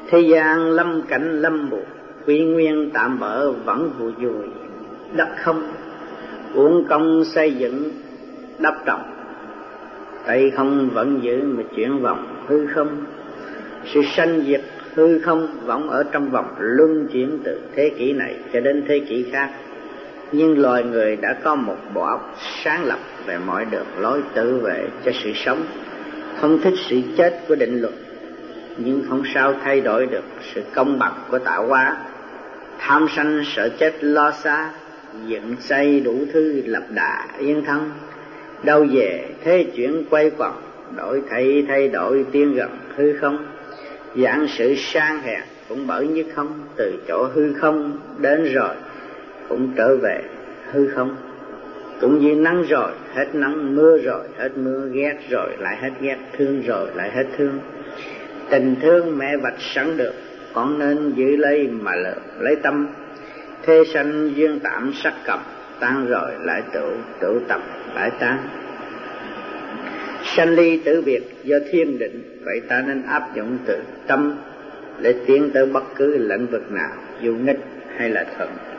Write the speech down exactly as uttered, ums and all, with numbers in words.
Thế gian lâm cảnh lâm buộc, quy nguyên tạm bỡ vẫn vụ vui. Đất không uổng công xây dựng đắp trọng, tay không vẫn giữ mà chuyển vòng hư không. Sự sanh diệt hư không vẫn ở trong vòng luân chuyển từ thế kỷ này cho đến thế kỷ khác. Nhưng loài người đã có một bộ óc sáng lập về mọi đường lối tự vệ cho sự sống, không thích sự chết của định luật, nhưng không sao thay đổi được sự công bằng của tạo hóa. Tham sân sợ chết lo xa, dựng xây đủ thứ lập đà yên thân. Đâu về thế chuyển quay quẩn, đổi thay thay đổi tiến gần hư không. Dạng sự sang hèn cũng bởi như không, từ chỗ hư không đến rồi cũng trở về hư không. Cũng như nắng rồi hết nắng, mưa rồi hết mưa, ghét rồi lại hết ghét, thương rồi lại hết thương. Tình thương mẹ vạch sẵn được, con nên giữ lấy mà lượm lấy tâm. Thế sanh duyên tạm sắc cầm, tan rồi lại tụ, tụ tập lại tan. Sanh ly tử biệt do thiên định, vậy ta nên áp dụng từ tâm để tiến tới bất cứ lĩnh vực nào, dù nghịch hay là thuận.